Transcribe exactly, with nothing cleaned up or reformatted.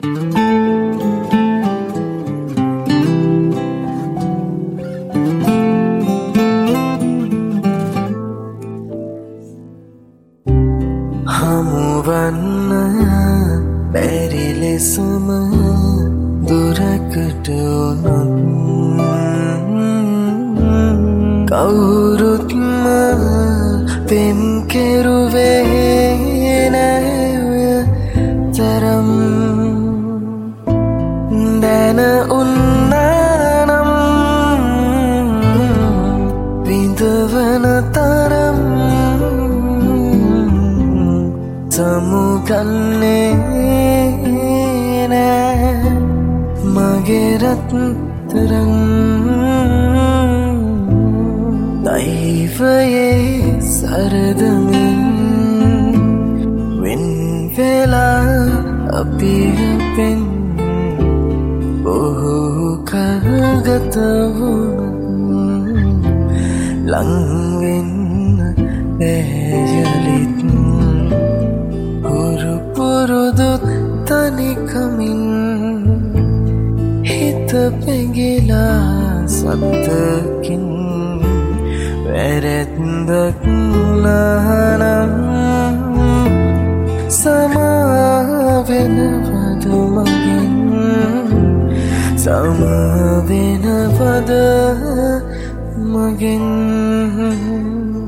හමුවන්න බැරි ලෙසම දුරකට වුණොත් කවුරුත්ම පෙම් කෙරුවේ නෑ තරම් දැන උන්නානම් විඳවන තරම් සමුගන්නේ නෑ මගේ රත්තරන් දෛවයේ සරදමින් වෙන් වෙලා අපි අපෙන් බොහෝ කල් ගත වුණත් ලං වෙන්න බැයලිත් පුරු පුරුදුත් තනිකමින් හිත පැගිලා සත්තකින් වැරැද්දක් නානම් සමාවෙනවද මගෙන් සමාවෙනවද මගෙන්